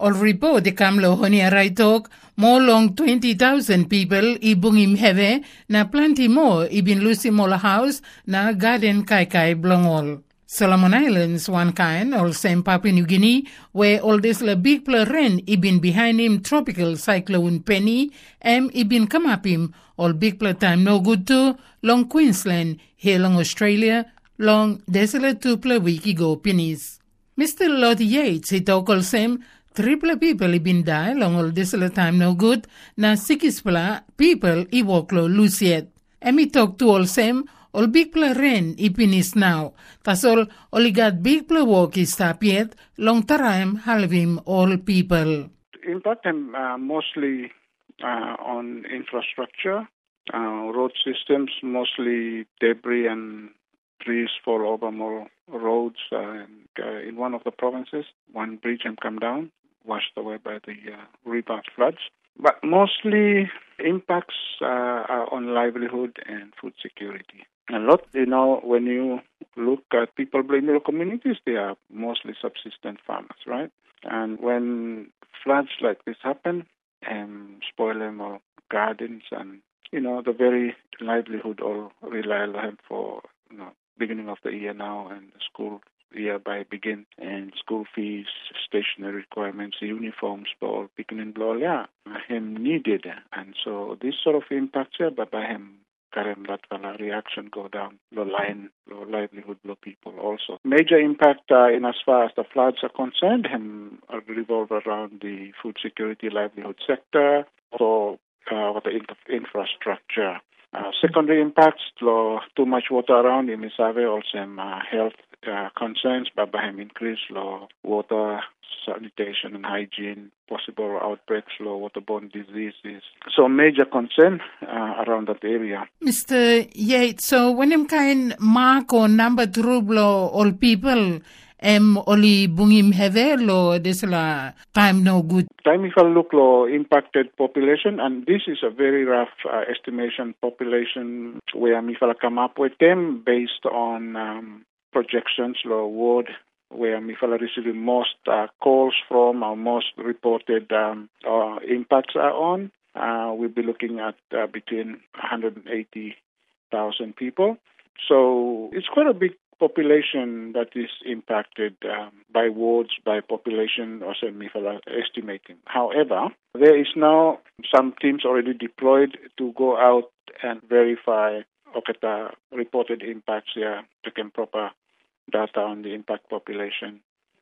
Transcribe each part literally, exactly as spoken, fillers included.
All report the Kamlo Honia Raitok, more long twenty thousand people ibungim heve, na plenty more ibin lusi mola house na garden kai kai blongol. Solomon Islands, one kind, or same Papua New Guinea, where all this la big pleren ibin behind him tropical cyclone Penny, em ibin come up him, all big pla time no good too, long Queensland, here long Australia, long desolate two pla week ago pennies. Mister Lord Yates, he talk all same, triple people ibin die, long all desolate time no good, na sikis pla people i walk lo loose yet. Em he talk to all same, all big pla ren ipinis now. Tas all all got big pla walk is tap yet, long time halvim all people. Impact them uh, mostly uh, on infrastructure, uh, road systems, mostly debris and trees fall over more roads. Uh, and, uh, in one of the provinces, one bridge had come down, washed away by the uh, river floods. But mostly impacts uh, are on livelihood and food security. A lot, you know, when you look at people in rural communities, they are mostly subsistence farmers, right? And when floods like this happen, um, spoil them or gardens, and, you know, the very livelihood all rely on them for, you know, beginning of the year now and the school year by begin, and school fees, stationery requirements, uniforms, all beginning blow, yeah, him needed. And so this sort of impacts here, but by him, Karen Latvala reaction go down, low line, low livelihood, low people also. Major impact uh, in as far as the floods are concerned, him uh, revolve around the food security, livelihood sector, so uh, the inf- infrastructure. Uh, secondary impacts, low, too much water around in Misave, also um, uh, health uh, concerns, but by him increase low water, sanitation and hygiene, possible outbreaks, low waterborne diseases. So major concern uh, around that area. Mister Yates, so when him kind mark or number trublo all people, em oli bungim heve lo this la time no good. Time if I look low impacted population, and this is a very rough uh, estimation population where if I come up with them based on um, projections low ward where Mifala receiving most uh, calls from or most reported um, uh, impacts are on. Uh, we'll be looking at uh, between one hundred eighty thousand people. So it's quite a big population that is impacted um, by wards, by population, also Mifala estimating. However, there is now some teams already deployed to go out and verify okay, the reported impacts here, taking proper data on the impact population.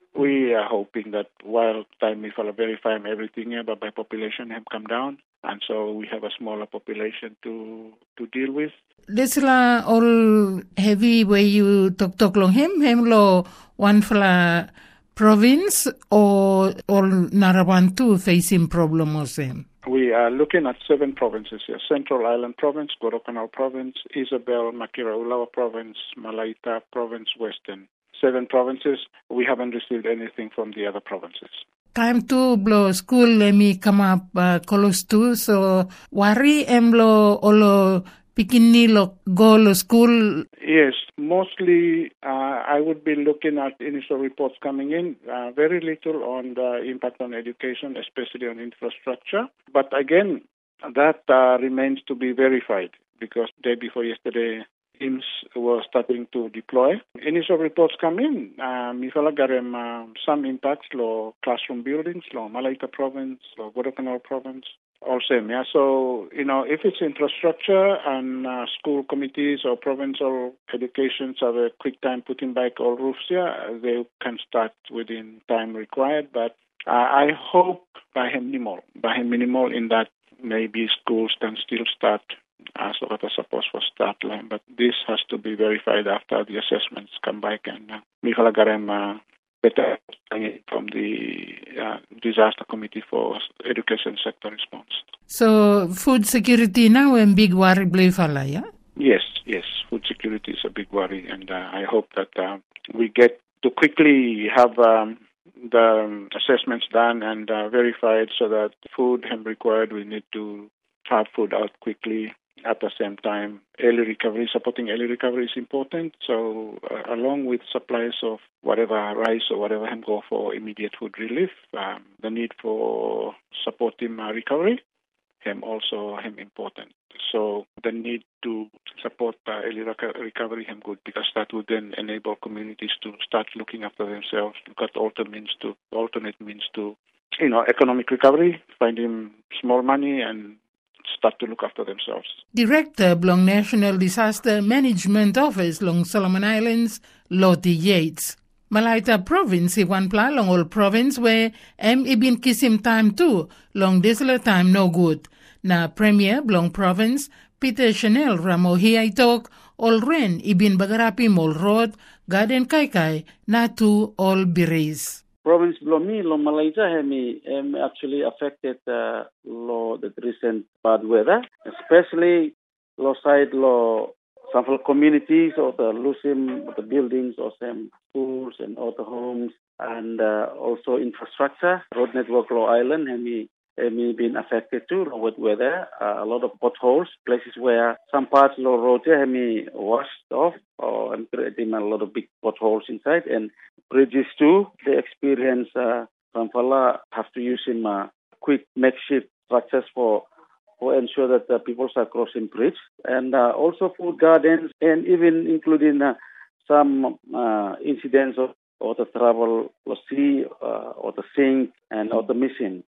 We are hoping that while time if I verify everything here, but by population have come down, and so we have a smaller population to to deal with. This la all heavy where you talk talk long him him lo one fla province or all Narawan too facing problem or same. We are looking at seven provinces here: Central Island Province, Guadalcanal Province, Isabel, Makira Ulawa Province, Malaita Province, Western. Seven provinces. We haven't received anything from the other provinces. Time to blow school let me come up uh, close to so worry emlo olo pikini lo go lo school. Yes, mostly uh, I would be looking at initial reports coming in. Uh, very little on the impact on education, especially on infrastructure. But again, that uh, remains to be verified because day before yesterday, I M S were starting to deploy. Initial reports come in. Mifala garem um, some impacts lo classroom buildings, lo Malaita Province, lo Guadalcanal Province. All same, yeah. So, you know, if it's infrastructure and uh, school committees or provincial educations have a quick time putting back all roofs here, they can start within time required. But uh, I hope by minimal, by minimal in that maybe schools can still start as uh, what I suppose for start line. But this has to be verified after the assessments come back and uh, Mikala Garem uh, better from the uh, Disaster Committee for Education Sector Response. So food security now a big worry, Blefala, yeah? Yes, yes. Food security is a big worry, and uh, I hope that uh, we get to quickly have um, the um, assessments done and uh, verified so that food is required. We need to have food out quickly At the same time, early recovery, supporting early recovery is important. So uh, along with supplies of whatever rice or whatever hem go for immediate food relief, um, the need for supporting uh, recovery, hem also hem important. So the need to support uh, early rec- recovery hem good, because that would then enable communities to start looking after themselves, look at alternate means to alternate means to, you know, economic recovery, finding small money and start to look after themselves. Director Blong National Disaster Management Office long Solomon Islands, Lottie Yates. Malaita Province i one pla long all province where em ibin kisim time too, long desolate time no good. Na Premier Blong Province, Peter Chanel Ramo hi talk, all ren ibin bagarapi mol road, garden kaikai, na tu all birays. Province Blomi, lo Malaysia, hemi, hemi actually affected uh, lo the recent bad weather, especially lo side lo some communities or the losing the buildings or some schools and other homes, and uh, also infrastructure, road network lo island, hemi hemi been affected too lo with weather. Uh, a lot of potholes, places where some parts lo road hemi washed off, or and creating a lot of big potholes inside, and bridges too. They experience uh, Kampala have to use in uh, quick makeshift structures for for ensure that uh, people are crossing bridge, and uh, also food gardens, and even including uh, some uh, incidents of or the travel or sea uh, or the sink and or the missing.